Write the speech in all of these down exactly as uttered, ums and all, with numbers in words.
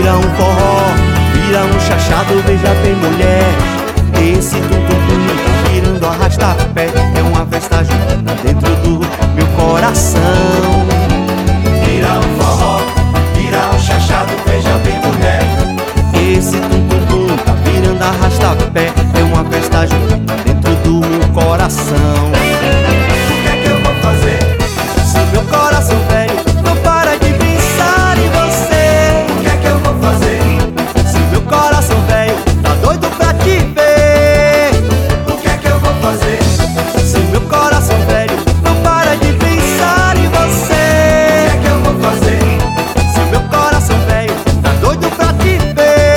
vira um forró, vira um chachado, veja bem mulher. Esse tum-tum-tum tá virando arrasta-pé, é uma festa junina dentro do meu coração. Vira um forró, vira um chachado, veja bem mulher. Esse tum-tum-tum tá virando arrasta-pé, é uma festa junina dentro do meu coração. O que é que eu vou fazer? Se meu coração velho não para de pensar em você, O que é que eu vou fazer? se meu coração velho tá doido pra te ver, O que é que eu vou fazer? se meu coração velho não para de pensar em O que você, é que eu vou fazer? se meu coração velho tá doido pra te ver.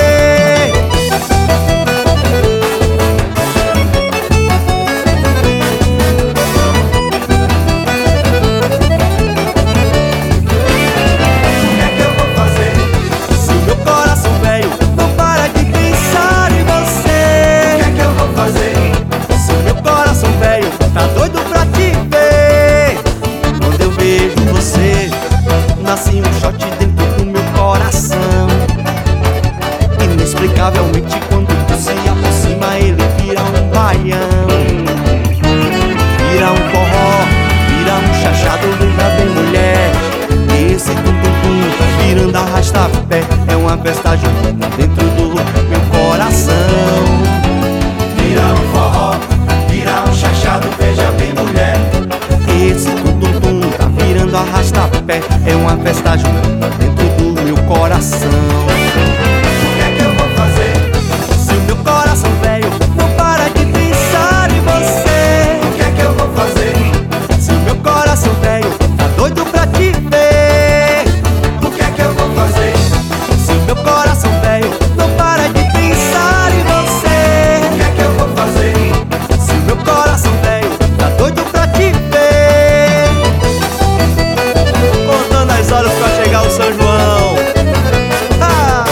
O que é que eu vou fazer? Se meu coração velho não para de pensar em O que você, é que eu vou fazer? se meu coração velho tá doido pra te ver. Quando eu vejo você, nasce um shot dentro do meu coração. Inexplicavelmente quando tu se aproxima, ele vira um baião, vira um forró, vira um chachado, veja bem mulher. Esse tum-tum-tum tá virando arrasta-pé, é uma festa junina dentro do meu coração. Vira um forró, vira um chachado, veja bem mulher. Esse tum-tum-tum tá virando arrasta-pé, é uma festa junina dentro do meu coração. O que é que eu vou fazer? Se o meu coração velho não para de pensar em você, O que é que eu vou fazer? se o meu coração velho tá doido pra te ver, O que é que eu vou fazer? se o meu coração velho não para de pensar em você, O que é que eu vou fazer? se o meu coração velho tá doido pra te ver. Contando as horas pra chegar o São João. Ah!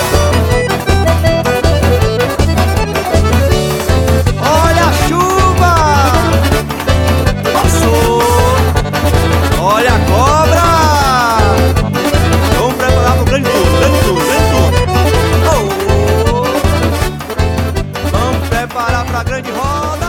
Olha a chuva! Passou! Olha a cobra! Vamos preparar pro grande tour, grande tour, grande tour! Oh! Vamos preparar pra grande roda!